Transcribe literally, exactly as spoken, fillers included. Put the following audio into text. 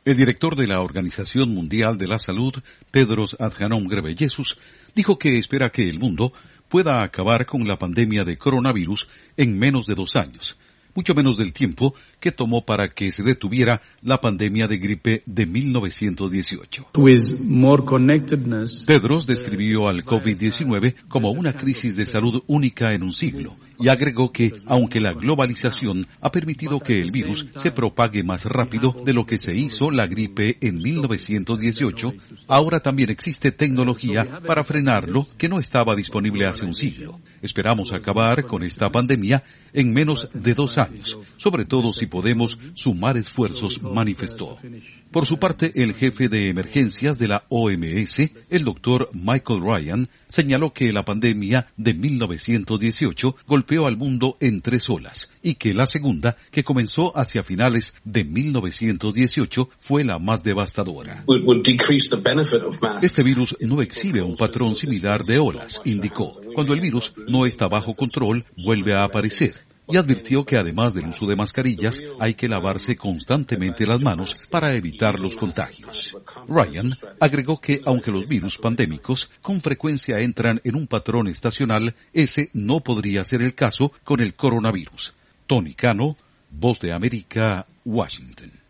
El director de la Organización Mundial de la Salud, Tedros Adhanom Ghebreyesus, dijo que espera que el mundo pueda acabar con la pandemia de coronavirus en menos de dos años, mucho menos del tiempo que tomó para que se detuviera la pandemia de gripe de mil novecientos dieciocho. Tedros describió al COVID diecinueve como una crisis de salud única en un siglo y agregó que, aunque la globalización ha permitido que el virus se propague más rápido de lo que se hizo la gripe en mil novecientos dieciocho, ahora también existe tecnología para frenarlo que no estaba disponible hace un siglo. Esperamos acabar con esta pandemia en menos de dos años, sobre todo si podemos sumar esfuerzos, manifestó. Por su parte, el jefe de emergencias de la O M S, el doctor Michael Ryan, señaló que la pandemia de mil novecientos dieciocho golpeó al mundo en tres olas y que la segunda, que comenzó hacia finales de mil novecientos dieciocho, fue la más devastadora. Este virus no exhibe un patrón similar de olas, indicó. Cuando el virus no está bajo control, vuelve a aparecer. Y advirtió que además del uso de mascarillas, hay que lavarse constantemente las manos para evitar los contagios. Ryan agregó que aunque los virus pandémicos con frecuencia entran en un patrón estacional, ese no podría ser el caso con el coronavirus. Tony Cano, Voz de América, Washington.